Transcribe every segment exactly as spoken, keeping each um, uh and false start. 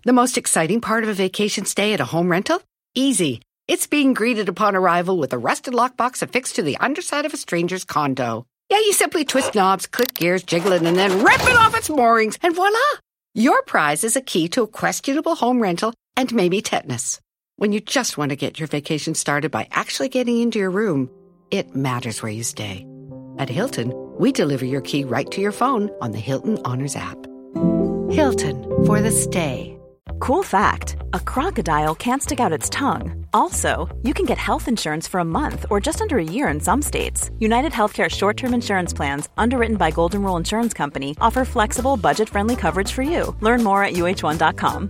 The most exciting part of a vacation stay at a home rental? Easy. It's being greeted upon arrival with a rusted lockbox affixed to the underside of a stranger's condo. Yeah, you simply twist knobs, click gears, jiggle it, and then rip it off its moorings, and voila! Your prize is a key to a questionable home rental and maybe tetanus. When you just want to get your vacation started by actually getting into your room, it matters where you stay. At Hilton, we deliver your key right to your phone on the Hilton Honors app. Hilton, for the stay. Cool fact, a crocodile can't stick out its tongue. Also, you can get health insurance for a month or just under a year in some states. United Healthcare short-term insurance plans, underwritten by Golden Rule Insurance Company, offer flexible, budget-friendly coverage for you. Learn more at U H one dot com.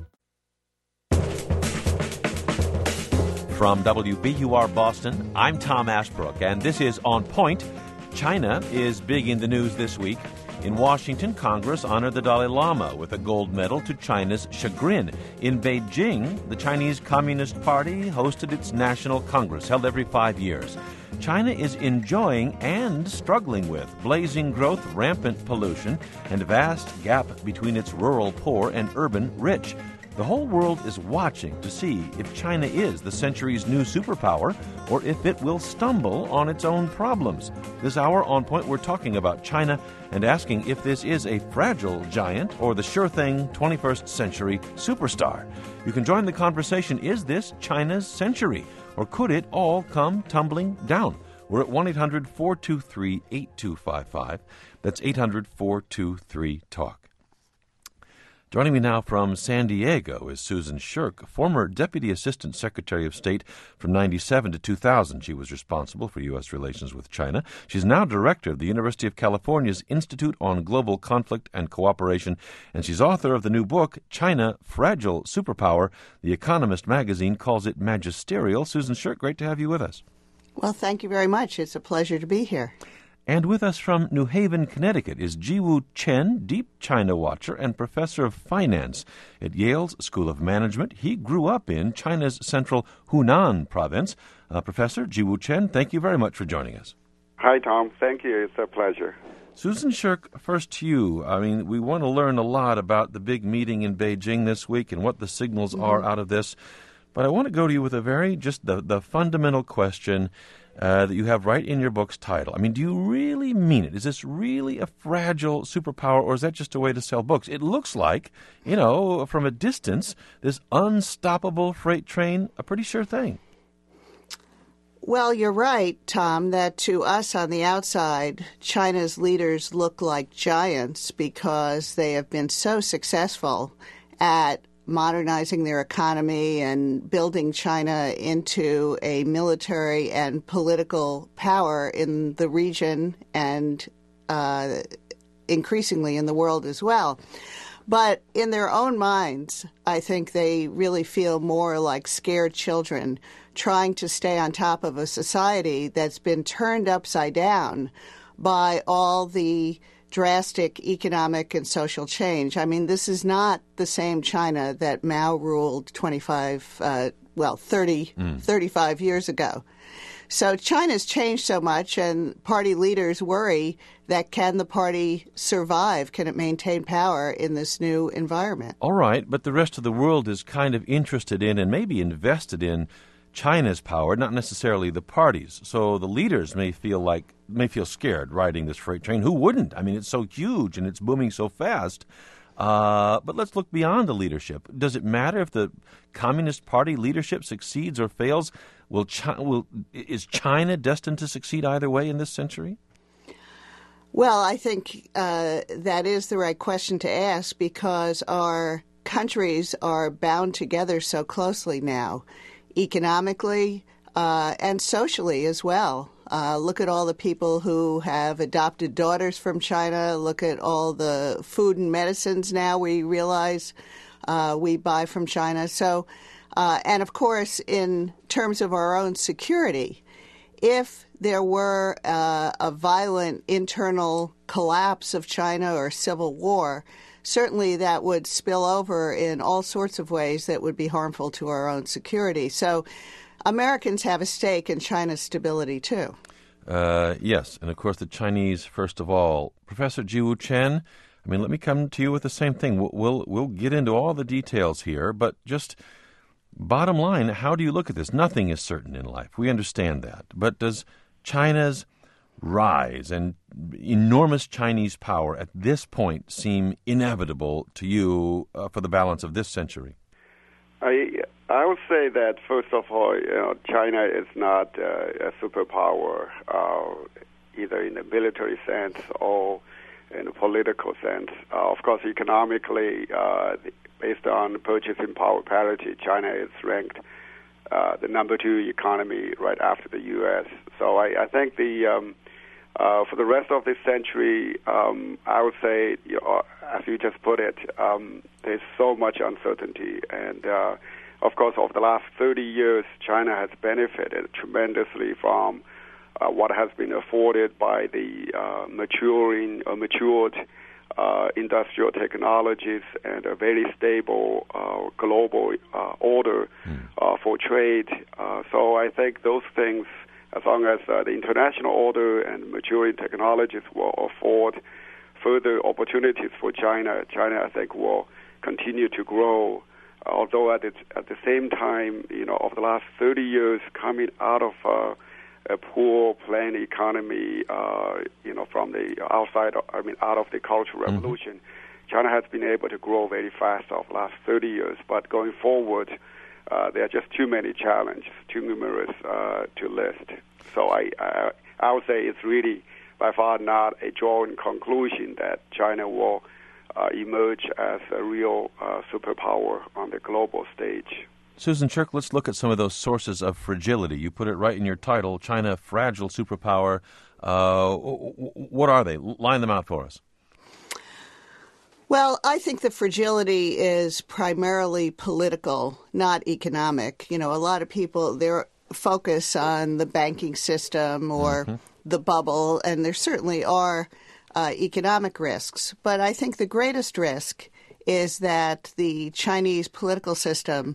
From W B U R Boston, I'm Tom Ashbrook, and this is On Point. China is big in the news this week. In Washington, Congress honored the Dalai Lama with a gold medal to China's chagrin. In Beijing, the Chinese Communist Party hosted its National Congress, held every five years. China is enjoying and struggling with blazing growth, rampant pollution, and a vast gap between its rural poor and urban rich. The whole world is watching to see if China is the century's new superpower or if it will stumble on its own problems. This hour on Point, we're talking about China and asking if this is a fragile giant or the sure thing twenty-first century superstar. You can join the conversation. Is this China's century, or could it all come tumbling down? We're at one eight hundred four two three eight two five five. That's eight hundred four two three talk. Joining me now from San Diego is Susan Shirk, former Deputy Assistant Secretary of State from ninety-seven to two thousand. She was responsible for U S relations with China. She's now director of the University of California's Institute on Global Conflict and Cooperation, and she's author of the new book, China, Fragile Superpower. The Economist magazine calls it magisterial. Susan Shirk, great to have you with us. Well, thank you very much. It's a pleasure to be here. And with us from New Haven, Connecticut, is Jiwoo Chen, deep China watcher and professor of finance at Yale's School of Management. He grew up in China's central Hunan province. Uh, Professor Jiwoo Chen, thank you very much for joining us. Hi, Tom. Thank you. It's a pleasure. Susan Shirk, first to you. I mean, we want to learn a lot about the big meeting in Beijing this week and what the signals mm-hmm. are out of this. But I want to go to you with a very, just the, the fundamental question Uh, that you have right in your book's title. I mean, do you really mean it? Is this really a fragile superpower, or is that just a way to sell books? It looks like, you know, from a distance, this unstoppable freight train, a pretty sure thing. Well, you're right, Tom, that to us on the outside, China's leaders look like giants because they have been so successful at modernizing their economy and building China into a military and political power in the region and uh, increasingly in the world as well. But in their own minds, I think they really feel more like scared children trying to stay on top of a society that's been turned upside down by all the drastic economic and social change. I mean, this is not the same China that Mao ruled twenty-five, uh, well, thirty, mm. thirty-five years ago. So China's changed so much, and party leaders worry that can the party survive? Can it maintain power in this new environment? All right, but the rest of the world is kind of interested in and maybe invested in China's power, not necessarily the parties. So the leaders may feel like may feel scared riding this freight train. Who wouldn't? I mean, it's so huge and it's booming so fast. Uh, but let's look beyond the leadership. Does it matter if the Communist Party leadership succeeds or fails? Will China, will, is China destined to succeed either way in this century? Well, I think uh, that is the right question to ask because our countries are bound together so closely now, economically uh, and socially as well. Uh, look at all the people who have adopted daughters from China. Look at all the food and medicines now we realize uh, we buy from China. So, uh, and of course, in terms of our own security, if there were uh, a violent internal collapse of China or civil war, certainly that would spill over in all sorts of ways that would be harmful to our own security. So Americans have a stake in China's stability, too. Uh, yes, and of course the Chinese, first of all. Professor Jiwoo Chen, I I mean, let me come to you with the same thing. We'll, we'll, we'll get into all the details here, but just bottom line, how do you look at this? Nothing is certain in life. We understand that. But does China's rise and enormous Chinese power at this point seem inevitable to you uh, for the balance of this century? I I would say that, first of all, you know, China is not uh, a superpower, uh, either in the military sense or in a political sense. Uh, of course, economically, uh, based on purchasing power parity, China is ranked uh, the number two economy right after the U S. So I, I think the um, uh, for the rest of this century, um, I would say, you know, as you just put it, um, there's so much uncertainty. And, uh, of course, over the last thirty years, China has benefited tremendously from uh, what has been afforded by the uh, maturing or matured uh, industrial technologies and a very stable uh, global uh, order mm. uh, for trade. Uh, so I think those things, as long as uh, the international order and maturing technologies will afford further opportunities for China, China, I think, will continue to grow. Although at, its, at the same time, you know, over the last thirty years, coming out of uh, a poor planned economy, uh, you know, from the outside, I mean, out of the Cultural Revolution, mm-hmm. China has been able to grow very fast over the last thirty years. But going forward, uh, there are just too many challenges, too numerous uh, to list. So I, I, I would say it's really by far not a drawn conclusion that China will uh, emerge as a real uh, superpower on the global stage. Susan Shirk, let's look at some of those sources of fragility. You put it right in your title, China, fragile superpower. Uh, what are they? Line them out for us. Well, I think the fragility is primarily political, not economic. You know, a lot of people, they're focus on the banking system or mm-hmm. the bubble, and there certainly are uh, economic risks. But I think the greatest risk is that the Chinese political system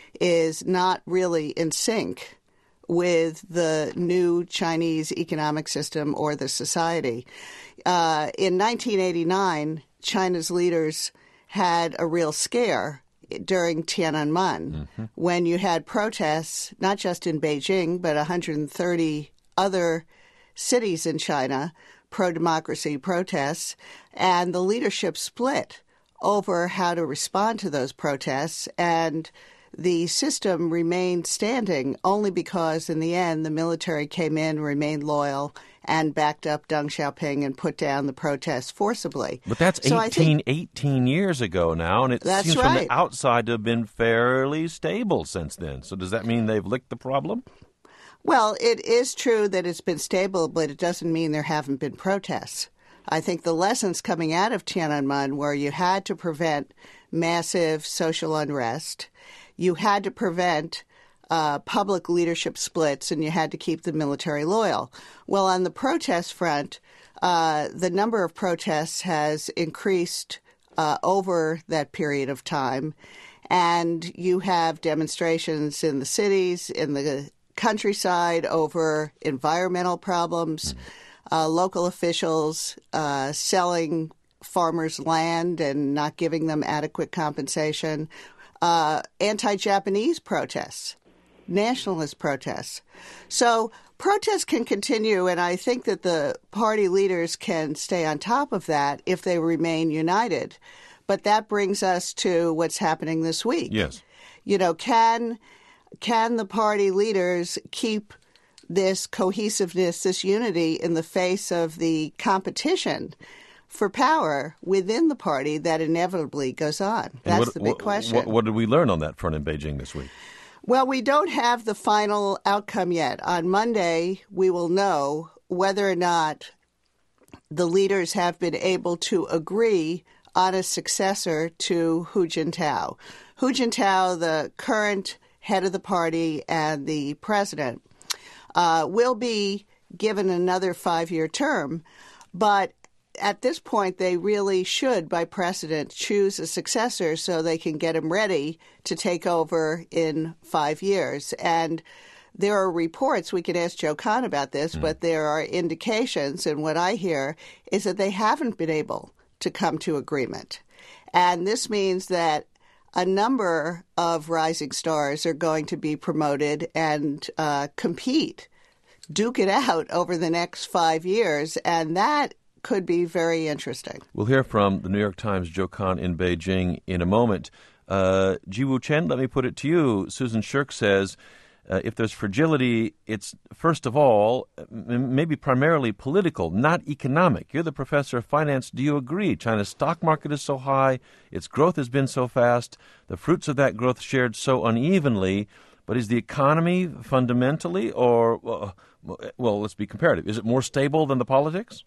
is not really in sync with the new Chinese economic system or the society. Uh, in nineteen eighty-nine, China's leaders had a real scare during Tiananmen, mm-hmm. when you had protests, not just in Beijing, but one hundred thirty other cities in China, pro-democracy protests, and the leadership split over how to respond to those protests, and the system remained standing only because, in the end, the military came in, remained loyal, and backed up Deng Xiaoping and put down the protests forcibly. But that's so eighteen, think, eighteen years ago now, and it seems right. from the outside to have been fairly stable since then. So does that mean they've licked the problem? Well, it is true that it's been stable, but it doesn't mean there haven't been protests. I think the lessons coming out of Tiananmen were you had to prevent massive social unrest, you had to prevent uh, public leadership splits, and you had to keep the military loyal. Well, on the protest front, uh, the number of protests has increased uh, over that period of time, and you have demonstrations in the cities, in the countryside over environmental problems, mm. uh, local officials uh, selling farmers' land and not giving them adequate compensation, uh, anti-Japanese protests, nationalist protests. So protests can continue, and I think that the party leaders can stay on top of that if they remain united. But that brings us to what's happening this week. Yes. You know, can can the party leaders keep this cohesiveness, this unity in the face of the competition for power within the party that inevitably goes on? That's what, the big what, question. What, what did we learn on that front in Beijing this week? Well, we don't have the final outcome yet. On Monday, we will know whether or not the leaders have been able to agree on a successor to Hu Jintao. Hu Jintao, the current head of the party and the president, uh, will be given another five-year term, but at this point, they really should, by precedent, choose a successor so they can get him ready to take over in five years. And there are reports, we can ask Joe Kahn about this, mm. but there are indications, and what I hear is that they haven't been able to come to agreement. And this means that a number of rising stars are going to be promoted and uh, compete, duke it out over the next five years, and that could be very interesting. We'll hear from the New York Times' Joe Kahn in Beijing in a moment. Uh, Jiwoo Chen, let me put it to you. Susan Shirk says uh, if there's fragility, it's first of all, m- maybe primarily political, not economic. You're the professor of finance. Do you agree? China's stock market is so high, its growth has been so fast, the fruits of that growth shared so unevenly. But is the economy fundamentally, or, uh, well, let's be comparative, is it more stable than the politics?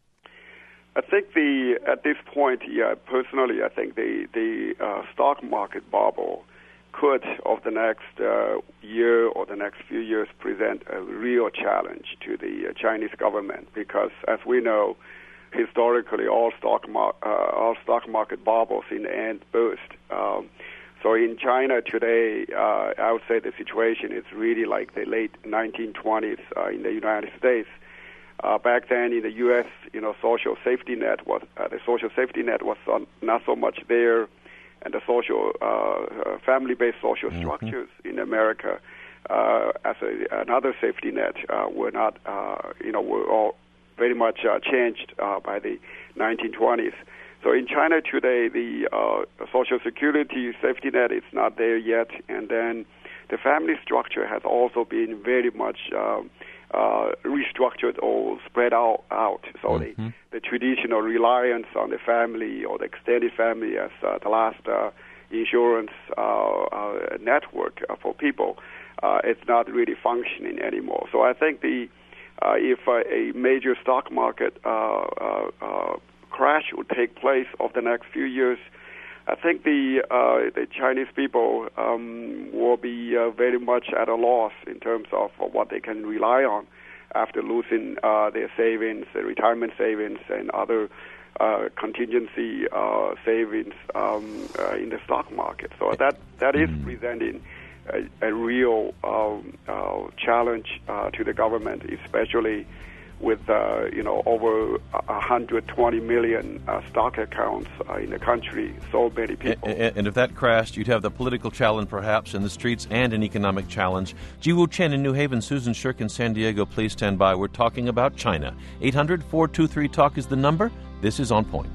I think the at this point, yeah, personally, I think the the uh, stock market bubble could, over the next uh, year or the next few years, present a real challenge to the uh, Chinese government because, as we know, historically, all stock mar- uh, all stock market bubbles in the end burst. Um, so in China today, uh, I would say the situation is really like the late nineteen twenties uh, in the United States. Uh, back then in the U S, you know, social safety net was uh, the social safety net was uh, not so much there, and the social uh, uh, family-based social mm-hmm. structures in America uh, as a, another safety net uh, were not, uh, you know, were all very much uh, changed uh, by the nineteen twenties. So in China today, the uh, social security safety net is not there yet, and then the family structure has also been very much um, Uh, restructured or spread out. out. So mm-hmm. the, the traditional reliance on the family or the extended family as uh, the last uh, insurance uh, uh, network uh, for people uh, is not really functioning anymore. So I think the uh, if uh, a major stock market uh, uh, uh, crash would take place over the next few years, I think the uh, the Chinese people um, will be uh, very much at a loss in terms of what they can rely on after losing uh, their savings, their retirement savings, and other uh, contingency uh, savings um, uh, in the stock market. So that that is presenting a, a real um, uh, challenge uh, to the government, especially with, uh, you know, over one hundred twenty million uh, stock accounts uh, in the country, so many people. And, and if that crashed, you'd have the political challenge perhaps in the streets and an economic challenge. Jiwoo Chen in New Haven, Susan Shirk in San Diego, please stand by. We're talking about China. eight hundred, four two three, talk is the number. This is On Point.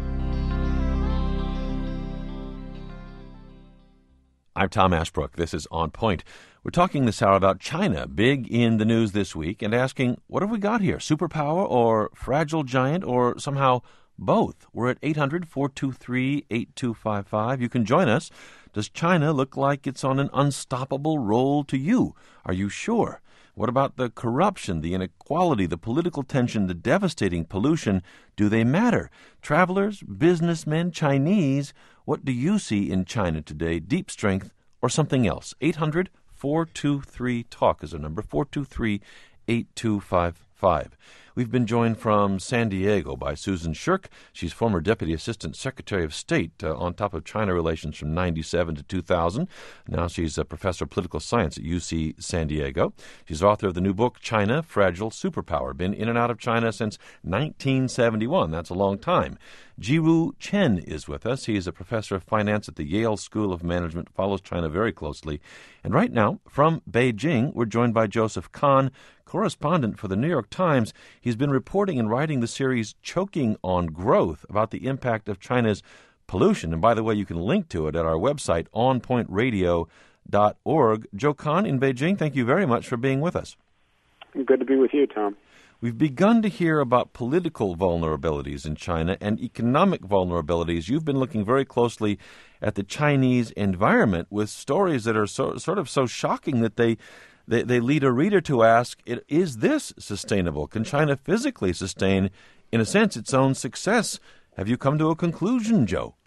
I'm Tom Ashbrook. This is On Point. We're talking this hour about China, big in the news this week, and asking, what have we got here? Superpower or fragile giant or somehow both? We're at eight hundred, four two three, eight two five five. You can join us. Does China look like it's on an unstoppable roll to you? Are you sure? What about the corruption, the inequality, the political tension, the devastating pollution? Do they matter? Travelers, businessmen, Chinese, what do you see in China today? Deep strength or something else? eight hundred, four two three, talk is a number, four two three, eight two five five. We've been joined from San Diego by Susan Shirk. She's former Deputy Assistant Secretary of State uh, on top of China relations from ninety-seven to two thousand. Now she's a professor of political science at U C San Diego. She's author of the new book, China, Fragile Superpower. Been in and out of China since nineteen seventy-one. That's a long time. Jiwoo Chen is with us. He is a professor of finance at the Yale School of Management, follows China very closely. And right now, from Beijing, we're joined by Joseph Kahn, correspondent for the New York Times. He's been reporting and writing the series Choking on Growth about the impact of China's pollution. And by the way, you can link to it at our website, on point radio dot org. Joe Kahn in Beijing, thank you very much for being with us. Good to be with you, Tom. We've begun to hear about political vulnerabilities in China and economic vulnerabilities. You've been looking very closely at the Chinese environment with stories that are so, sort of so shocking that they, they, they lead a reader to ask, is this sustainable? Can China physically sustain, in a sense, its own success? Have you come to a conclusion, Joe?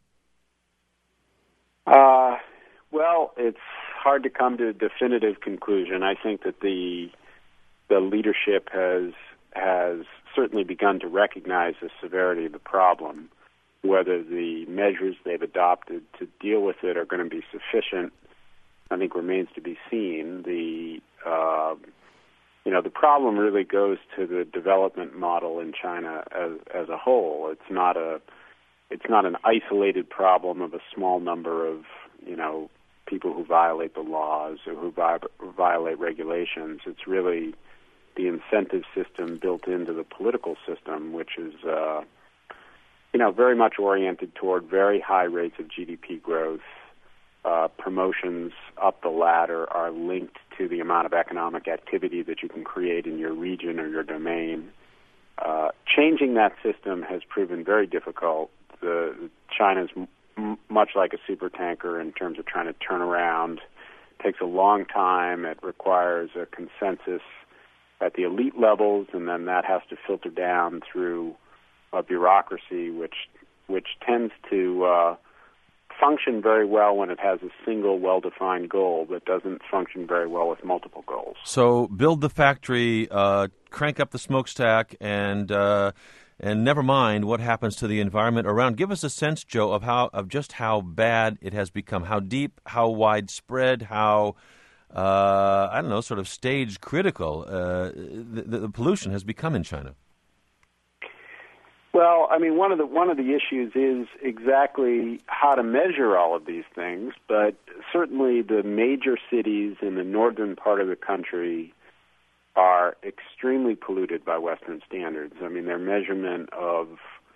Uh, well, it's hard to come to a definitive conclusion. I think that the the leadership has has certainly begun to recognize the severity of the problem. Whether the measures they've adopted to deal with it are going to be sufficient, I think remains to be seen. The uh, you know the problem really goes to the development model in China as as a whole. It's not a it's not an isolated problem of a small number of, you know, people who violate the laws or who vi- violate regulations. It's really the incentive system built into the political system, which is, uh, you know, very much oriented toward very high rates of G D P growth. Uh, promotions up the ladder are linked to the amount of economic activity that you can create in your region or your domain. Uh, changing that system has proven very difficult. The, China's m- much like a supertanker in terms of trying to turn around. It takes a long time. It requires a consensus at the elite levels, and then that has to filter down through a bureaucracy, which which tends to uh, function very well when it has a single, well-defined goal, but doesn't function very well with multiple goals. So build the factory, uh, crank up the smokestack, and uh, and never mind what happens to the environment around. Give us a sense, Joe, of how of just how bad it has become, how deep, how widespread, how uh, I don't know, sort of stage critical uh, the, the pollution has become in China. Well, I mean, one of the one of the issues is exactly how to measure all of these things, but certainly the major cities in the northern part of the country are extremely polluted by Western standards. I mean, their measurement of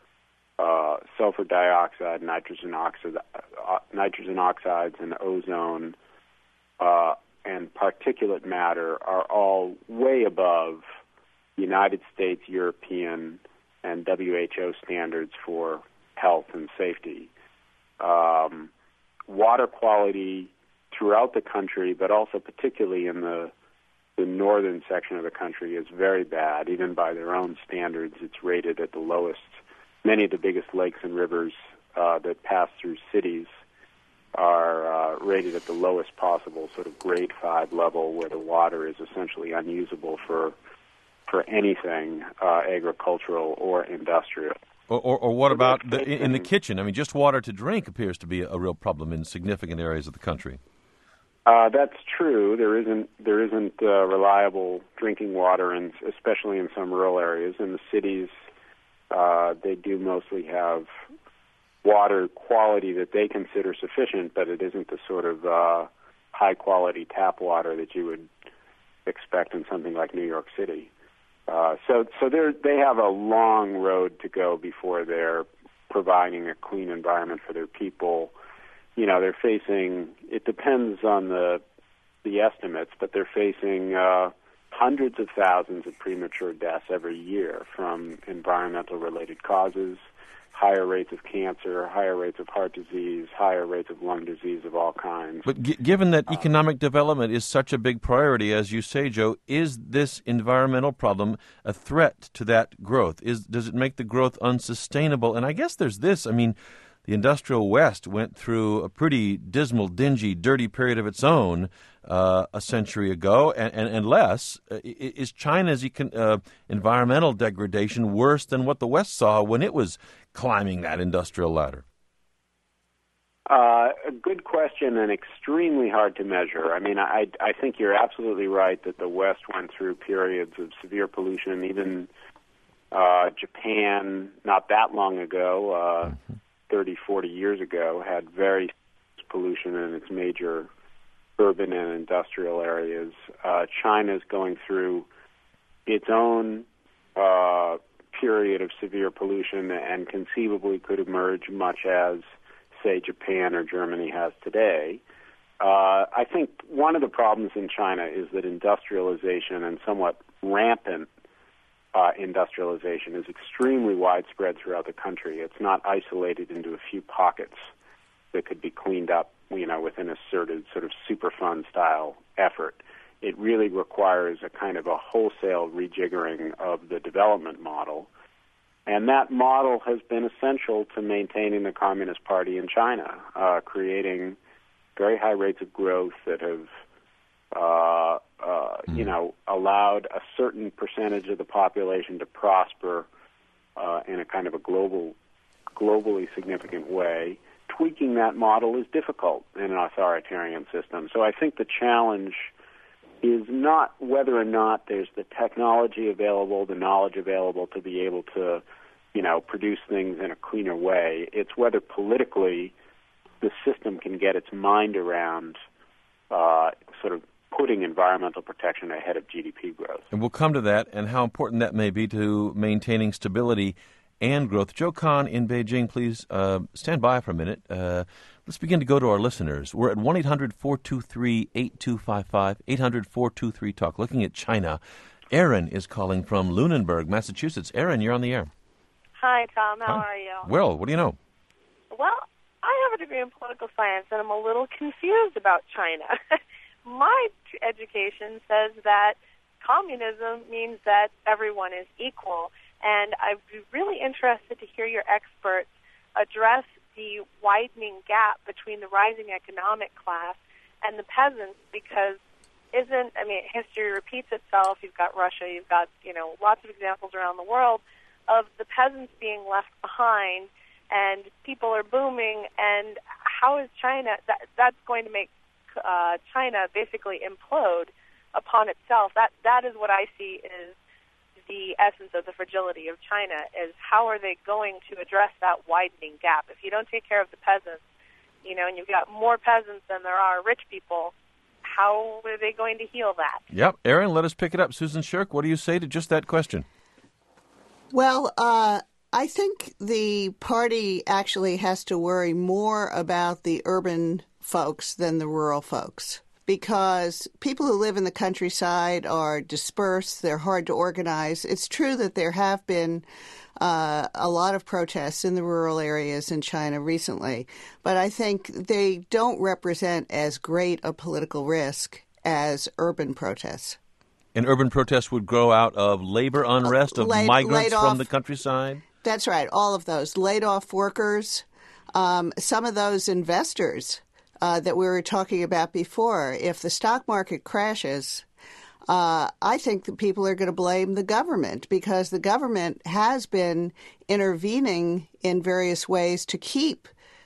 uh, sulfur dioxide, nitrogen oxide, uh, nitrogen oxides, and ozone, uh, and particulate matter are all way above United States, European, and W H O standards for health and safety. Um, water quality throughout the country, but also particularly in the the northern section of the country, is very bad. Even by their own standards, it's rated at the lowest. Many of the biggest lakes and rivers uh, that pass through cities are uh, rated at the lowest possible sort of grade five level, where the water is essentially unusable for for anything uh, agricultural or industrial. Or, or, or what about the, in the kitchen? I mean, just water to drink appears to be a real problem in significant areas of the country. Uh, that's true. There isn't there isn't uh, reliable drinking water, and especially in some rural areas. In the cities, uh, they do mostly have water quality that they consider sufficient, but it isn't the sort of uh, high quality tap water that you would expect in something like New York City. Uh, so, so they they have a long road to go before they're providing a clean environment for their people. You know, they're facing. It depends on the the estimates, but they're facing uh, hundreds of thousands of premature deaths every year from environmental-related causes. Higher rates of cancer, higher rates of heart disease, higher rates of lung disease of all kinds. But g- given that economic development is such a big priority, as you say, Joe, is this environmental problem a threat to that growth? Is does it make the growth unsustainable? And I guess there's this. I mean, the industrial West went through a pretty dismal, dingy, dirty period of its own uh, a century ago, and, and, and less. Uh, is China's econ- uh, environmental degradation worse than what the West saw when it was climbing that industrial ladder? Uh, a good question and extremely hard to measure. I mean, I, I think you're absolutely right that the West went through periods of severe pollution. Even uh, Japan, not that long ago, uh, mm-hmm. thirty, forty years ago, had very pollution in its major urban and industrial areas. Uh, China's going through its own uh, period of severe pollution and conceivably could emerge much as, say, Japan or Germany has today. Uh, I think one of the problems in China is that industrialization and somewhat rampant uh, industrialization is extremely widespread throughout the country. It's not isolated into a few pockets that could be cleaned up, you know, with an asserted sort of Superfund style effort. It really requires a kind of a wholesale rejiggering of the development model. And that model has been essential to maintaining the Communist Party in China, uh, creating very high rates of growth that have, uh, uh, mm. you know, allowed a certain percentage of the population to prosper uh, in a kind of a global, globally significant way. Tweaking that model is difficult in an authoritarian system. So I think the challenge is not whether or not there's the technology available, the knowledge available to be able to you know, produce things in a cleaner way. It's whether politically the system can get its mind around uh, sort of putting environmental protection ahead of G D P growth. And we'll come to that and how important that may be to maintaining stability and growth. Joe Kahn in Beijing, please uh, stand by for a minute. Uh, let's begin to go to our listeners. We're at one eight hundred four two three eight two five five, eight hundred four two three talk. Looking at China, Aaron is calling from Lunenburg, Massachusetts. Aaron, you're on the air. Hi, Tom. How Hi. are you? Well, what do you know? Well, I have a degree in political science, and I'm a little confused about China. My t- education says that communism means that everyone is equal, and I'd be really interested to hear your experts address the widening gap between the rising economic class and the peasants, because isn't, I mean, history repeats itself. You've got Russia, you've got, you know, lots of examples around the world of the peasants being left behind, and people are booming, and how is China, that, that's going to make uh, China basically implode upon itself. That That is what I see is the essence of the fragility of China, is how are they going to address that widening gap? If you don't take care of the peasants, you know, and you've got more peasants than there are rich people, how are they going to heal that? Yep. Aaron, let us pick it up. Susan Shirk, what do you say to just that question? Well, uh, I think the party actually has to worry more about the urban folks than the rural folks, because people who live in the countryside are dispersed. They're hard to organize. It's true that there have been uh, a lot of protests in the rural areas in China recently, but I think they don't represent as great a political risk as urban protests. And urban protests would grow out of labor unrest, of laid, migrants laid from off, the countryside? That's right, all of those. Laid off workers, um, some of those investors uh, that we were talking about before. If the stock market crashes, uh, I think that people are going to blame the government, because the government has been intervening in various ways to keep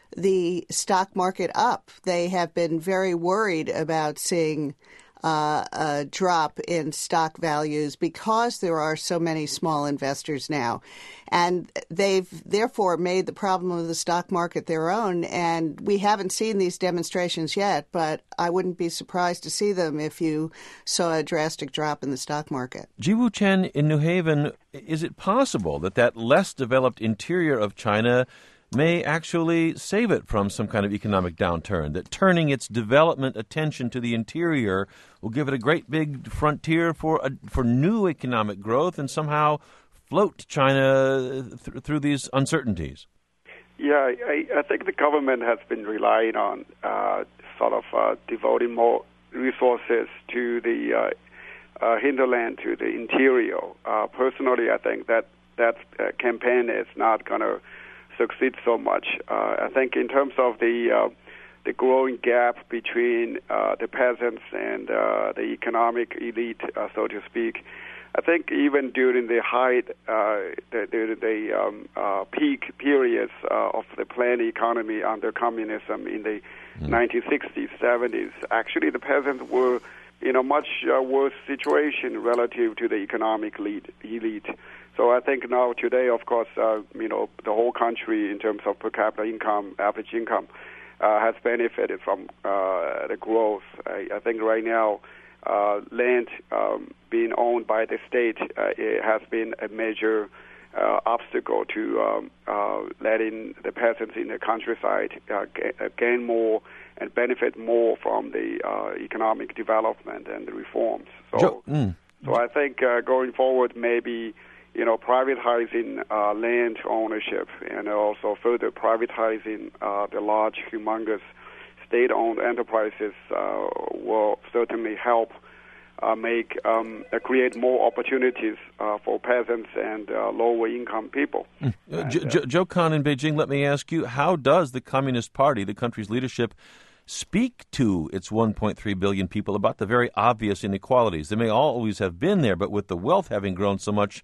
the stock market up. They have been very worried about seeing Uh, a drop in stock values because there are so many small investors now. And they've therefore made the problem of the stock market their own. And we haven't seen these demonstrations yet, but I wouldn't be surprised to see them if you saw a drastic drop in the stock market. Jiwoo Chen in New Haven, is it possible that that less developed interior of China may actually save it from some kind of economic downturn, that turning its development attention to the interior will give it a great big frontier for a, for new economic growth and somehow float China th- through these uncertainties? Yeah, I, I think the government has been relying on uh, sort of uh, devoting more resources to the uh, uh, hinterland, to the interior. Uh, personally, I think that that uh, campaign is not going to succeed so much. Uh, I think in terms of the uh, the growing gap between uh, the peasants and uh, the economic elite, uh, so to speak, I think even during the height, uh, the, the, the um, uh, peak periods uh, of the planned economy under communism in the mm. nineteen sixties, seventies, actually the peasants were in a much uh, worse situation relative to the economic elite. elite. So I think now today, of course, uh, you know, the whole country in terms of per capita income, average income, uh, has benefited from uh, the growth. I, I think right now, uh, land um, being owned by the state uh, it has been a major uh, obstacle to um, uh, letting the peasants in the countryside uh, g- gain more and benefit more from the uh, economic development and the reforms. So, Joe, mm. so I think uh, going forward, maybe, you know, privatizing uh, land ownership and also further privatizing uh, the large, humongous state-owned enterprises uh, will certainly help uh, make um, uh, create more opportunities uh, for peasants and uh, lower-income people. Mm. Uh, and, jo- uh, jo- Joe Kahn in Beijing, let me ask you, how does the Communist Party, the country's leadership, speak to its one point three billion people about the very obvious inequalities? They may always have been there, but with the wealth having grown so much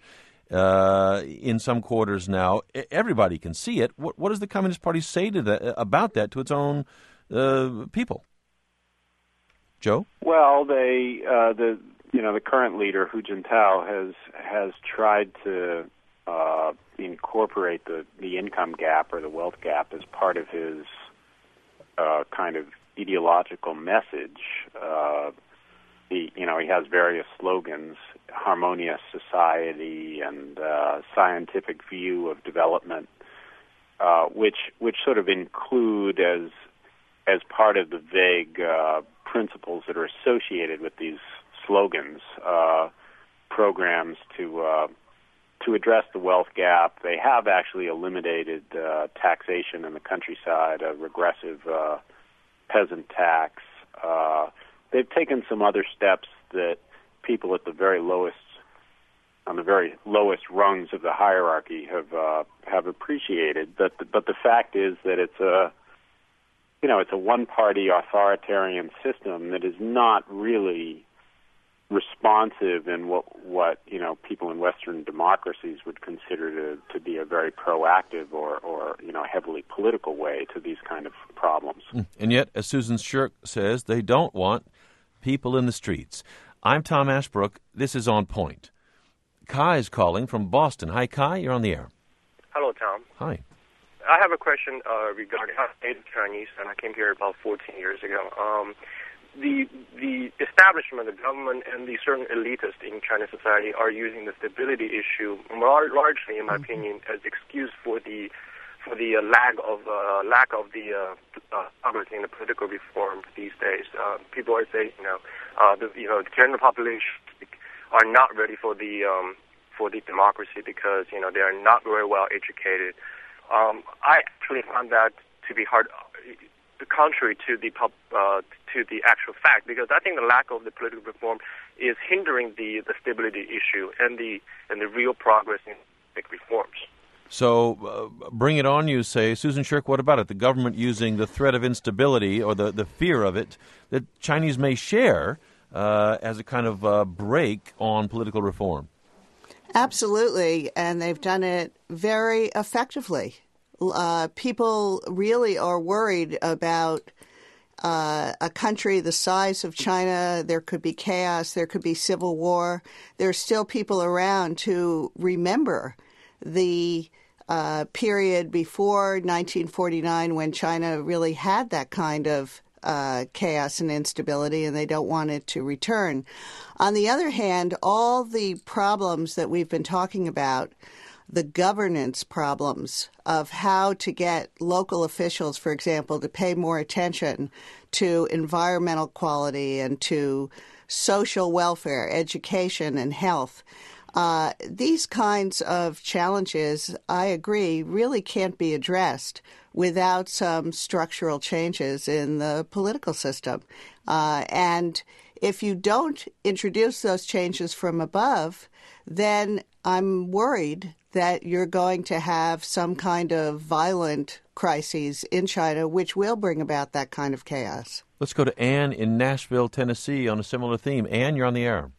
uh, in some quarters now, everybody can see it. What, what does the Communist Party say to that, about that to its own uh, people? Joe? Well, they uh, the you know the current leader Hu Jintao has has tried to uh, incorporate the, the income gap or the wealth gap as part of his uh, kind of ideological message. Uh, he, you know, he has various slogans: harmonious society and uh, scientific view of development, uh, which which sort of include as as part of the vague uh, principles that are associated with these slogans, uh, programs to uh, to address the wealth gap. They have actually eliminated uh, taxation in the countryside, a regressive uh, peasant tax. Uh, they've taken some other steps that people at the very lowest, on the very lowest rungs of the hierarchy, have uh, have appreciated. But the, but the fact is that it's a you know it's a one-party authoritarian system that is not really responsive in what what you know people in Western democracies would consider to, to be a very proactive or, or you know heavily political way to these kind of problems. And yet, as Susan Shirk says, they don't want people in the streets. I'm Tom Ashbrook. This is On Point. Kai is calling from Boston. Hi, Kai. You're on the air. Hello, Tom. Hi. I have a question uh, regarding I'm native Chinese, and I came here about fourteen years ago. Um, The the establishment, the government, and the certain elitists in Chinese society are using the stability issue lar- largely, in my mm-hmm. opinion, as excuse for the for the uh, lack of uh, lack of the uh, uh, progress in the political reform these days. Uh, people are saying, you know, uh, the you know the general population are not ready for the um, for the democracy because you know they are not very well educated. Um, I actually found that to be hard. Contrary to the pub, uh, to the actual fact, because I think the lack of the political reform is hindering the, the stability issue and the and the real progress in reforms. So, uh, bring it on, you say. Susan Shirk, what about it? The government using the threat of instability or the, the fear of it that Chinese may share uh, as a kind of uh, break on political reform. Absolutely, and they've done it very effectively. Uh, people really are worried about uh, a country the size of China. There could be chaos. There could be civil war. There's still people around who remember the uh, period before nineteen forty-nine when China really had that kind of uh, chaos and instability, and they don't want it to return. On the other hand, all the problems that we've been talking about, the governance problems of how to get local officials, for example, to pay more attention to environmental quality and to social welfare, education, and health. Uh, these kinds of challenges, I agree, really can't be addressed without some structural changes in the political system. Uh, and if you don't introduce those changes from above, then I'm worried that you're going to have some kind of violent crises in China, which will bring about that kind of chaos. Let's go to Anne in Nashville, Tennessee, on a similar theme. Anne, you're on the air.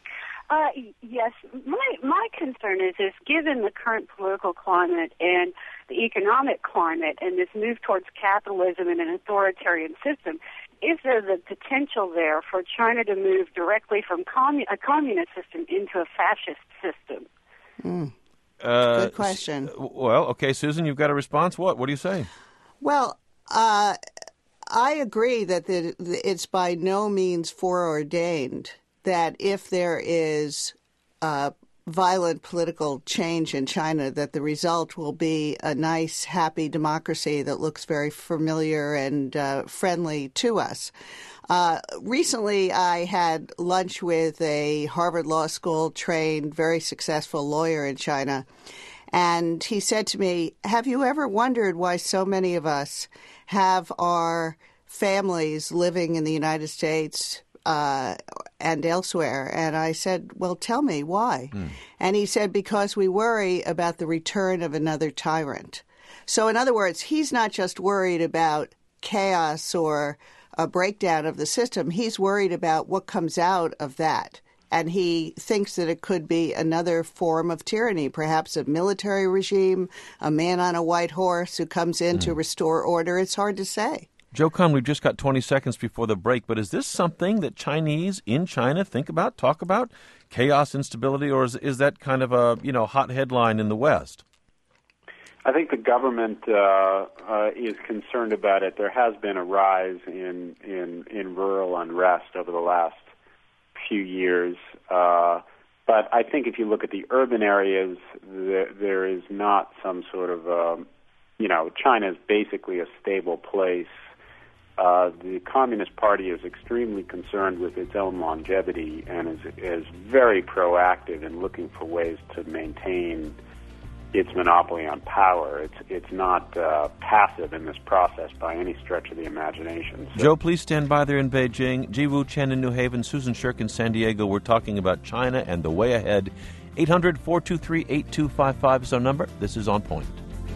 Uh, yes. My my concern is, is given the current political climate and the economic climate and this move towards capitalism and an authoritarian system, is there the potential there for China to move directly from commun- a communist system into a fascist system? Mm. Uh, Good question. Well, okay, Susan, you've got a response. What? What do you say? Well, uh, I agree that the, the, it's by no means foreordained that if there is uh, violent political change in China, that the result will be a nice, happy democracy that looks very familiar and uh, friendly to us. Uh, recently, I had lunch with a Harvard Law School trained, very successful lawyer in China, and he said to me, have you ever wondered why so many of us have our families living in the United States uh, and elsewhere? And I said, well, tell me why. Mm. And he said, because we worry about the return of another tyrant. So in other words, he's not just worried about chaos or a breakdown of the system. He's worried about what comes out of that. And he thinks that it could be another form of tyranny, perhaps a military regime, a man on a white horse who comes in mm. to restore order. It's hard to say. Joe Kahn, we've just got twenty seconds before the break, but is this something that Chinese in China think about, talk about? Chaos, instability, or is, is that kind of a, you know, hot headline in the West? I think the government uh, uh, is concerned about it. There has been a rise in, in, in rural unrest over the last few years. Uh, but I think if you look at the urban areas, there, there is not some sort of, um, you know, China is basically a stable place. Uh, the Communist Party is extremely concerned with its own longevity and is, is very proactive in looking for ways to maintain its monopoly on power. It's it's not uh, passive in this process by any stretch of the imagination. So, Joe, please stand by there in Beijing. Jiwoo Chen in New Haven, Susan Shirk in San Diego. We're talking about China and the way ahead. eight hundred, four two three, eight two five five is our number. This is On Point.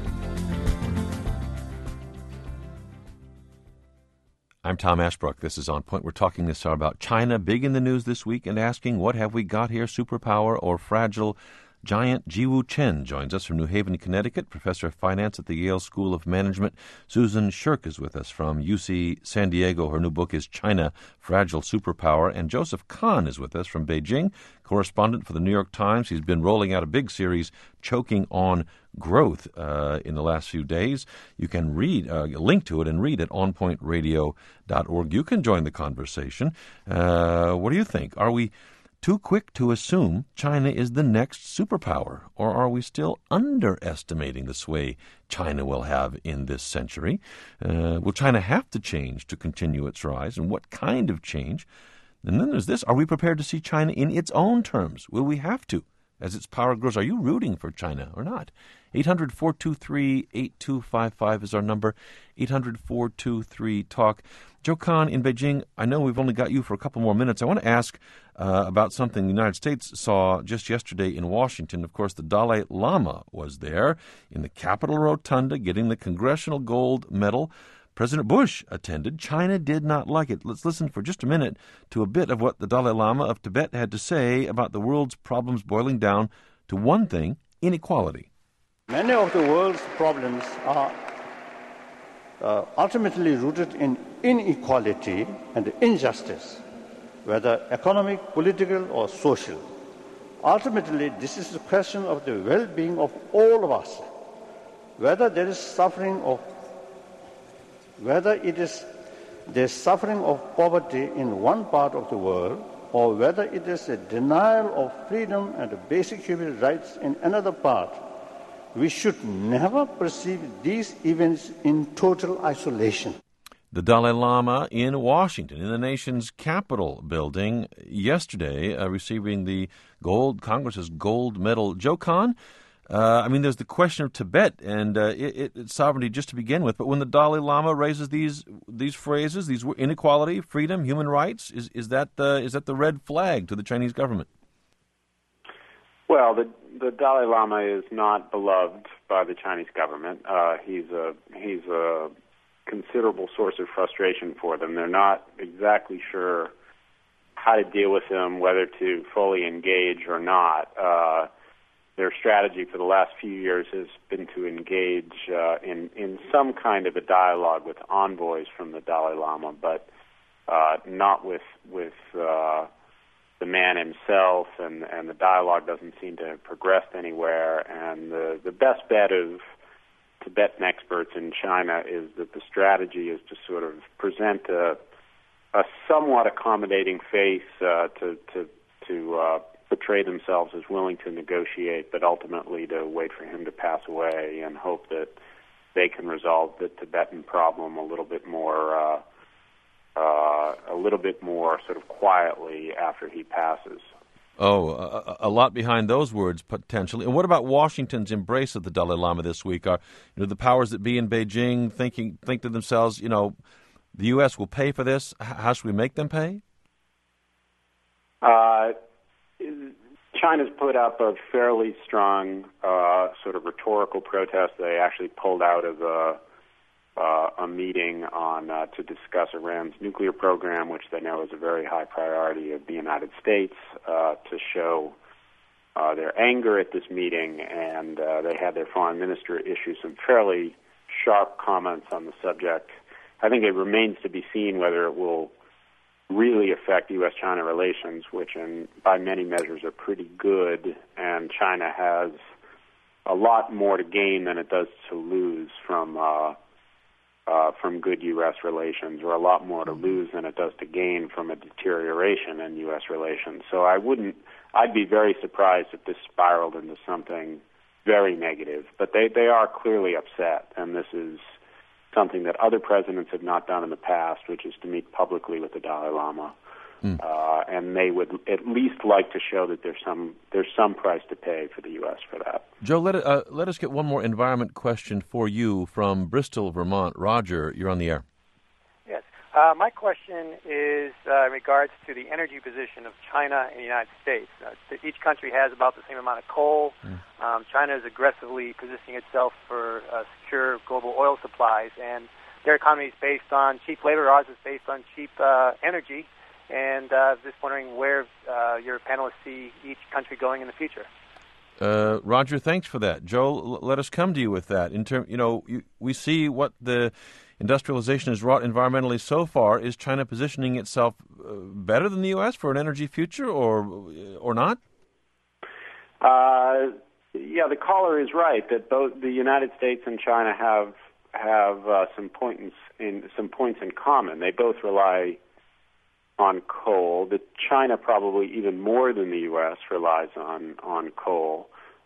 I'm Tom Ashbrook. This is On Point. We're talking this hour about China, big in the news this week, and asking, what have we got here, superpower or fragile giant? Jiwoo Chen joins us from New Haven, Connecticut, professor of finance at the Yale School of Management. Susan Shirk is with us from U C San Diego. Her new book is China, Fragile Superpower. And Joseph Kahn is with us from Beijing, correspondent for the New York Times. He's been rolling out a big series, Choking on Growth, uh, in the last few days. You can read, uh, link to it and read at on point radio dot org. You can join the conversation. Uh, what do you think? Are we too quick to assume China is the next superpower, or are we still underestimating the sway China will have in this century? Uh, will China have to change to continue its rise, and what kind of change? And then there's this, are we prepared to see China in its own terms? Will we have to, as its power grows? Are you rooting for China or not? eight hundred, four two three, eight two five five is our number, eight hundred, four two three, talk. Joe Kahn in Beijing, I know we've only got you for a couple more minutes. I want to ask uh, about something the United States saw just yesterday in Washington. Of course, the Dalai Lama was there in the Capitol Rotunda getting the Congressional Gold Medal. President Bush attended. China did not like it. Let's listen for just a minute to a bit of what the Dalai Lama of Tibet had to say about the world's problems boiling down to one thing, inequality. Many of the world's problems are uh, ultimately rooted in inequality and injustice, whether economic, political, or social. Ultimately, this is a question of the well-being of all of us, whether there is suffering of, whether it is the suffering of poverty in one part of the world, or whether it is a denial of freedom and basic human rights in another part. We should never perceive these events in total isolation. The Dalai Lama in Washington, in the nation's Capitol building, yesterday, uh, receiving the gold Congress's gold medal. Joe Kahn, uh, I mean, there's the question of Tibet and uh, it, its sovereignty just to begin with, but when the Dalai Lama raises these these phrases, these inequality, freedom, human rights, is is that the is that the red flag to the Chinese government? Well, the the Dalai Lama is not beloved by the Chinese government. Uh, he's a he's a considerable source of frustration for them. They're not exactly sure how to deal with him, whether to fully engage or not. Uh, their strategy for the last few years has been to engage uh, in in some kind of a dialogue with envoys from the Dalai Lama, but uh, not with with. Uh, the man himself, and, and the dialogue doesn't seem to have progressed anywhere. And the, the best bet of Tibetan experts in China is that the strategy is to sort of present a, a somewhat accommodating face uh, to to, to uh, portray themselves as willing to negotiate, but ultimately to wait for him to pass away and hope that they can resolve the Tibetan problem a little bit more uh, Uh, a little bit more sort of quietly after he passes. Oh, a, a lot behind those words, potentially. And what about Washington's embrace of the Dalai Lama this week? Are you know the powers that be in Beijing thinking think to themselves, you know, the U S will pay for this? How should we make them pay? Uh, China's put up a fairly strong uh, sort of rhetorical protest. They actually pulled out of a Uh, a meeting on uh, to discuss Iran's nuclear program, which they know is a very high priority of the United States, uh, to show uh, their anger at this meeting, and uh, they had their foreign minister issue some fairly sharp comments on the subject I think it remains to be seen whether it will really affect U S China relations, which in, by many measures are pretty good, and China has a lot more to gain than it does to lose from uh, uh, from good U S relations, or a lot more to lose than it does to gain from a deterioration in U S relations. So I wouldn't, I'd be very surprised if this spiraled into something very negative. But they, they are clearly upset, and this is something that other presidents have not done in the past, which is to meet publicly with the Dalai Lama. Mm. Uh, and they would at least like to show that there's some there's some price to pay for the U S for that. Joe, let uh, let us get one more environment question for you from Bristol, Vermont. Roger, you're on the air. Yes. Uh, my question is uh, in regards to the energy position of China and the United States. Uh, each country has about the same amount of coal. Mm. Um, China is aggressively positioning itself for uh, secure global oil supplies, and their economy is based on cheap labor. Ours is based on cheap uh, energy. And uh, just wondering where uh, your panelists see each country going in the future. Uh, Roger, thanks for that. Joe, l- let us come to you with that. In term, you know, you, we see what the industrialization has wrought environmentally so far. Is China positioning itself uh, better than the U S for an energy future, or or not? Uh, yeah, the caller is right that both the United States and China have have uh, some points in some points in common. They both rely on coal. That China, probably even more than the U S, relies on on coal.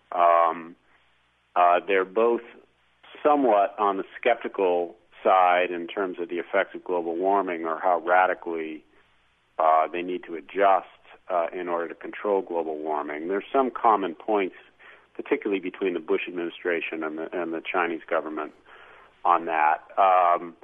Um, uh, they're both somewhat on the skeptical side in terms of the effects of global warming, or how radically uh, they need to adjust uh, in order to control global warming. There's some common points, particularly between the Bush administration and the, and the Chinese government on that. Um,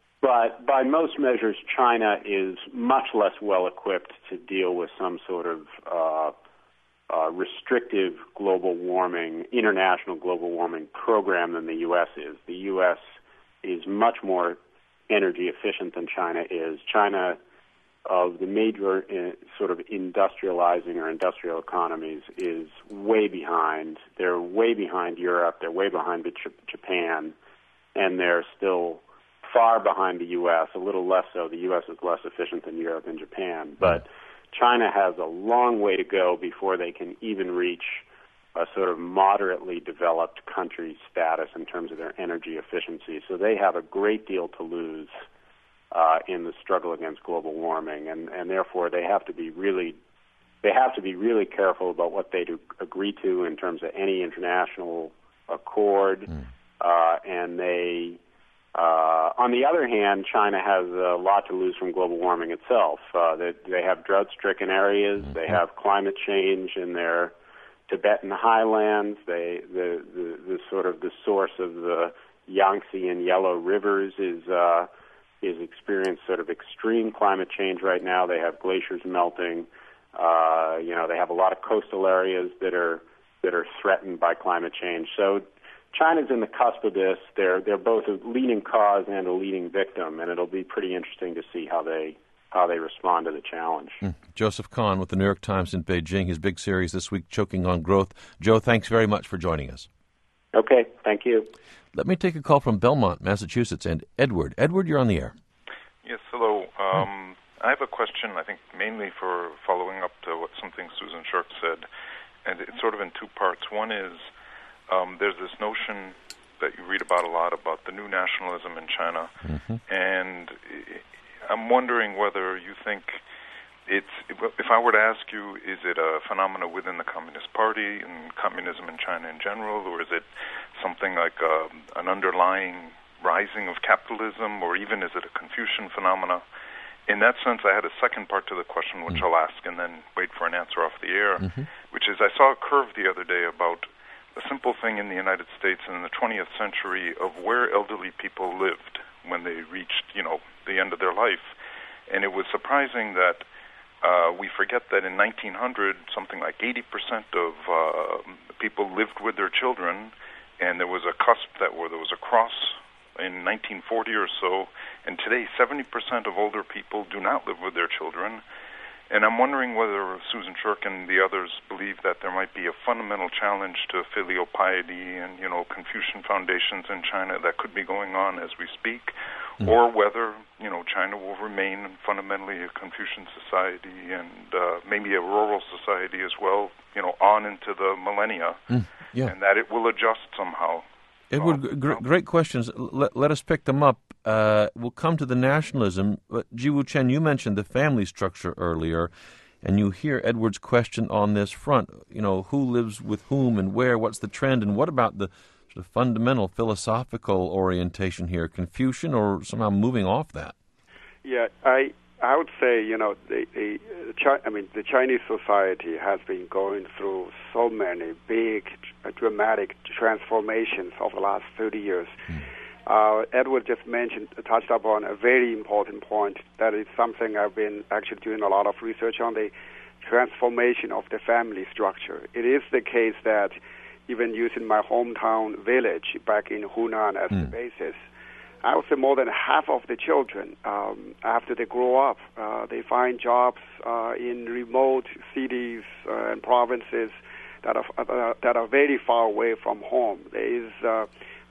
But by most measures, China is much less well-equipped to deal with some sort of uh, uh, restrictive global warming, international global warming program than the U S is. The U S is much more energy efficient than China is. China, of the major uh, sort of industrializing or industrial economies, is way behind. They're way behind Europe. They're way behind Japan, and they're still far behind the U S, a little less so. The U S is less efficient than Europe and Japan. But China has a long way to go before they can even reach a sort of moderately developed country status in terms of their energy efficiency. So they have a great deal to lose uh, in the struggle against global warming, and, and therefore they have to be really they have to be really careful about what they do agree to in terms of any international accord, mm. uh, and they Uh, on the other hand, China has a lot to lose from global warming itself. Uh, they, they have drought-stricken areas. Mm-hmm. They have climate change in their Tibetan highlands. They, the, the, the sort of the source of the Yangtze and Yellow rivers is uh, is experiencing sort of extreme climate change right now. They have glaciers melting. Uh, you know, they have a lot of coastal areas that are that are threatened by climate change. So China's in the cusp of this. They're they're both a leading cause and a leading victim, and it'll be pretty interesting to see how they how they respond to the challenge. Mm. Joseph Kahn with the New York Times in Beijing, his big series this week, Choking on Growth. Joe, thanks very much for joining us. Okay, thank you. Let me take a call from Belmont, Massachusetts, and Edward. Edward, you're on the air. Yes, hello. Um, I have a question, I think, mainly for following up to what something Susan Shirk said, and it's sort of in two parts. One is, Um, there's this notion that you read about a lot about the new nationalism in China, mm-hmm. and I'm wondering whether you think it's, if I were to ask you, is it a phenomenon within the Communist Party and communism in China in general, or is it something like a, an underlying rising of capitalism, or even is it a Confucian phenomena? In that sense, I had a second part to the question, which mm-hmm. I'll ask and then wait for an answer off the air, mm-hmm. which is I saw a curve the other day about a simple thing in the United States in the twentieth century of where elderly people lived when they reached, you know, the end of their life. And it was surprising that uh, we forget that in nineteen hundred, something like eighty percent of uh, people lived with their children, and there was a cusp that where there was a cross in nineteen forty or so, and today seventy percent of older people do not live with their children. And I'm wondering whether Susan Shirk and the others believe that there might be a fundamental challenge to filial piety and, you know, Confucian foundations in China that could be going on as we speak, mm. or whether, you know, China will remain fundamentally a Confucian society and uh, maybe a rural society as well, you know, on into the millennia, mm. yeah. and that it will adjust somehow. Edward, gr- great questions. Let, let us pick them up. Uh, we'll come to the nationalism. But Jiwoo Chen, you mentioned the family structure earlier, and you hear Edward's question on this front. You know, who lives with whom and where? What's the trend? And what about the sort of fundamental philosophical orientation here? Confucian or somehow moving off that? Yeah, I I would say, you know, the, the Chi- I mean, the Chinese society has been going through so many big, dramatic transformations over the last thirty years. Mm. Uh, Edward just mentioned, touched upon a very important point. That is something I've been actually doing a lot of research on, the transformation of the family structure. It is the case that even using my hometown village back in Hunan as mm. the basis, I would say more than half of the children, um, after they grow up, uh, they find jobs uh, in remote cities uh, and provinces that are uh, that are very far away from home. There is uh,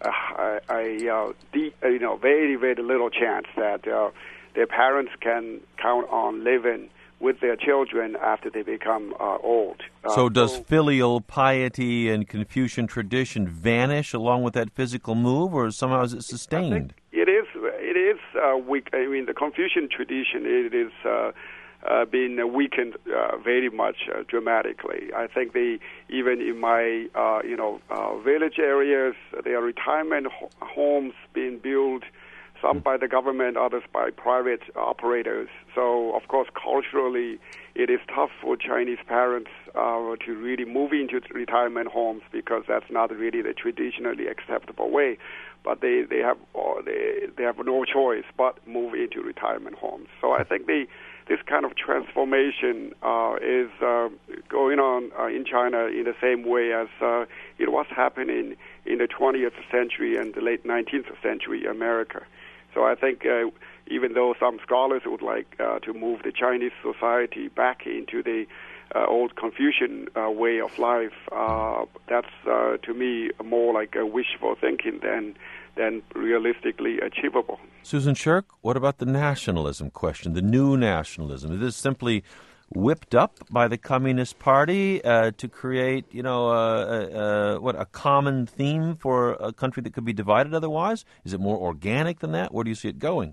a, a, a deep, you know, very very little chance that uh, their parents can count on living with their children after they become uh, old. Uh, so does so, filial piety and Confucian tradition vanish along with that physical move, or somehow is it sustained? It is. It is uh, weak. I mean, the Confucian tradition, it is uh, uh, being weakened uh, very much uh, dramatically. I think they, even in my, uh, you know, uh, village areas, there are retirement ho- homes being built, some by the government, others by private operators. So, of course, culturally, it is tough for Chinese parents uh, to really move into retirement homes because that's not really the traditionally acceptable way. But they, they have uh, they they have no choice but move into retirement homes. So I think the this kind of transformation uh, is uh, going on uh, in China in the same way as uh, it was happening in the twentieth century and the late nineteenth century America. So I think uh, even though some scholars would like uh, to move the Chinese society back into the uh, old Confucian uh, way of life, uh, that's uh, to me more like a wishful thinking than than realistically achievable. Susan Shirk, what about the nationalism question, the new nationalism? Is this simply whipped up by the Communist Party uh, to create, you know, uh, uh, what a common theme for a country that could be divided otherwise? Is it more organic than that? Where do you see it going?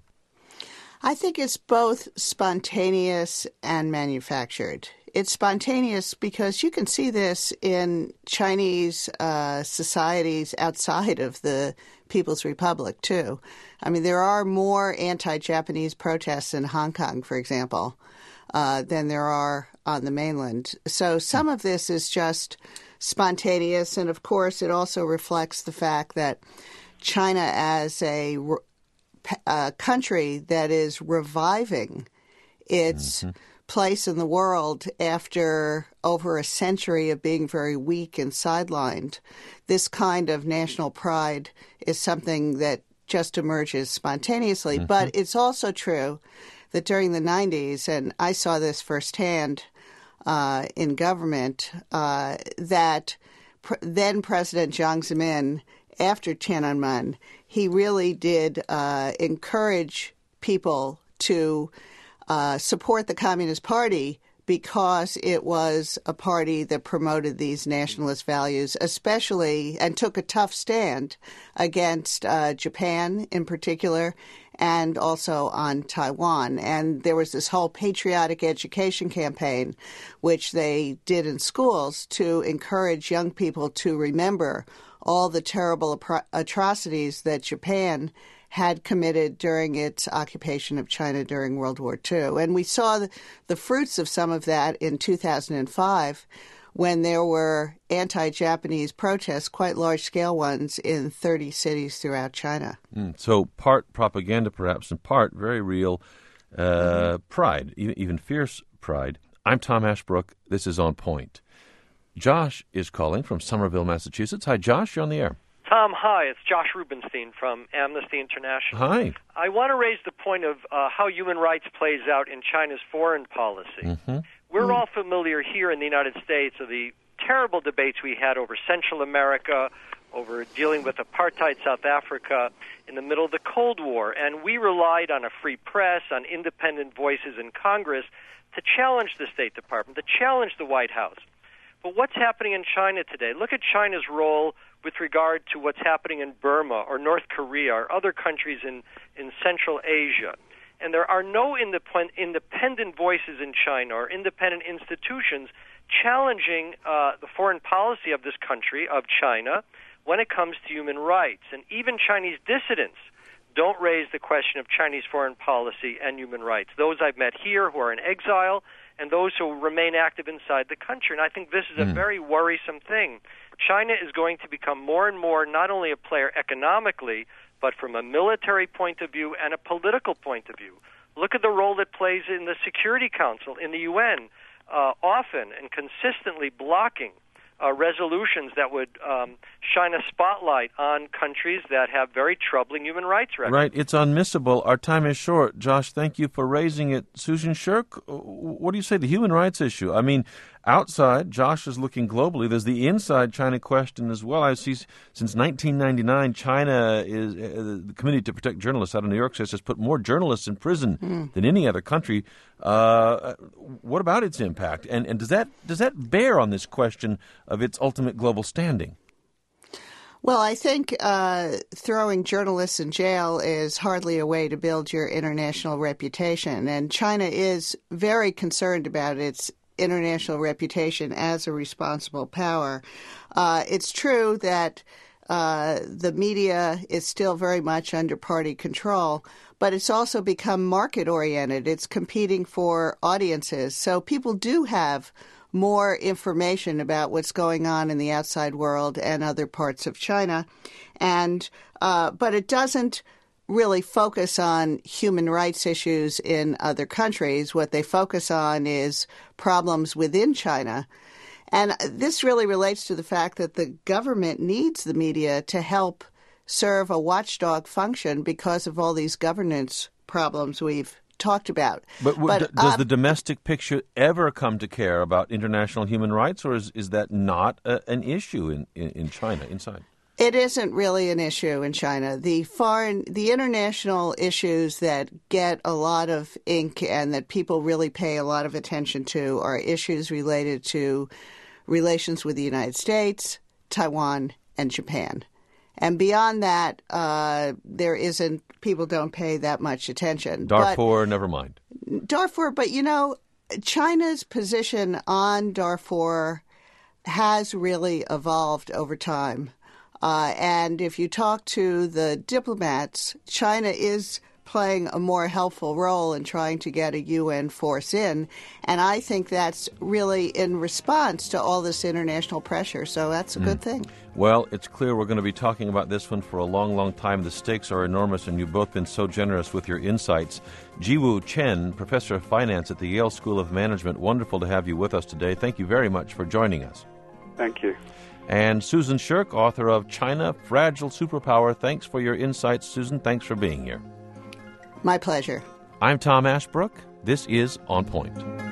I think it's both spontaneous and manufactured. It's spontaneous because you can see this in Chinese uh, societies outside of the People's Republic, too. I mean, there are more anti-Japanese protests in Hong Kong, for example, uh, than there are on the mainland. So some of this is just spontaneous, and of course it also reflects the fact that China as a, a country that is reviving its mm-hmm. place in the world after over a century of being very weak and sidelined. This kind of national pride is something that just emerges spontaneously. Mm-hmm. But it's also true that during the nineties, and I saw this firsthand uh, in government, uh, that pr- then President Jiang Zemin, after Tiananmen, he really did uh, encourage people to uh, support the Communist Party because it was a party that promoted these nationalist values, especially, and took a tough stand against uh, Japan in particular, and also on Taiwan. And there was this whole patriotic education campaign, which they did in schools to encourage young people to remember all the terrible atro- atrocities that Japan had committed during its occupation of China during World War Two. And we saw the, the fruits of some of that in two thousand five when there were anti-Japanese protests, quite large-scale ones, in thirty cities throughout China. Mm, so part propaganda, perhaps, and part very real uh, mm-hmm. pride, even, even fierce pride. I'm Tom Ashbrook. This is On Point. Josh is calling from Somerville, Massachusetts. Hi, Josh. You're on the air. Tom, hi. It's Josh Rubenstein from Amnesty International. Hi. I want to raise the point of uh, how human rights plays out in China's foreign policy. Mm-hmm. We're mm. all familiar here in the United States of the terrible debates we had over Central America, over dealing with apartheid South Africa in the middle of the Cold War. And we relied on a free press, on independent voices in Congress to challenge the State Department, to challenge the White House. But what's happening in China today? Look at China's role with regard to what's happening in Burma or North Korea or other countries in, in Central Asia. And there are no independ- independent voices in China or independent institutions challenging uh, the foreign policy of this country, of China, when it comes to human rights. And even Chinese dissidents don't raise the question of Chinese foreign policy and human rights. Those I've met here who are in exile and those who remain active inside the country. And I think this is a mm. very worrisome thing. China is going to become more and more not only a player economically, but from a military point of view and a political point of view. Look at the role it plays in the Security Council, in the U N, uh, often and consistently blocking uh, resolutions that would um, shine a spotlight on countries that have very troubling human rights records. Right. It's unmissable. Our time is short. Josh, thank you for raising it. Susan Shirk, what do you say, the human rights issue? I mean, outside, Josh is looking globally. There's the inside China question as well. I see since nineteen ninety-nine, China is uh, the Committee to Protect Journalists out of New York says has put more journalists in prison mm. than any other country. Uh, what about its impact? And, and does that does that bear on this question of its ultimate global standing? Well, I think uh, throwing journalists in jail is hardly a way to build your international reputation. And China is very concerned about its international reputation as a responsible power. Uh, it's true that uh, the media is still very much under party control, but it's also become market-oriented. It's competing for audiences. So people do have more information about what's going on in the outside world and other parts of China. And uh, but it doesn't really focus on human rights issues in other countries. What they focus on is problems within China. And this really relates to the fact that the government needs the media to help serve a watchdog function because of all these governance problems we've talked about. But, but d- does um, the domestic picture ever come to care about international human rights, or is, is that not a, an issue in, in, in China, inside? It isn't really an issue in China. The foreign, the international issues that get a lot of ink and that people really pay a lot of attention to are issues related to relations with the United States, Taiwan, and Japan. And beyond that, uh, there isn't, people don't pay that much attention. Darfur, but, never mind. Darfur, but you know, China's position on Darfur has really evolved over time. Uh, and if you talk to the diplomats, China is playing a more helpful role in trying to get a U N force in. And I think that's really in response to all this international pressure. So that's a mm. good thing. Well, it's clear we're going to be talking about this one for a long, long time. The stakes are enormous, and you've both been so generous with your insights. Jiwoo Chen, professor of finance at the Yale School of Management, wonderful to have you with us today. Thank you very much for joining us. Thank you. And Susan Shirk, author of China, Fragile Superpower. Thanks for your insights, Susan. Thanks for being here. My pleasure. I'm Tom Ashbrook. This is On Point.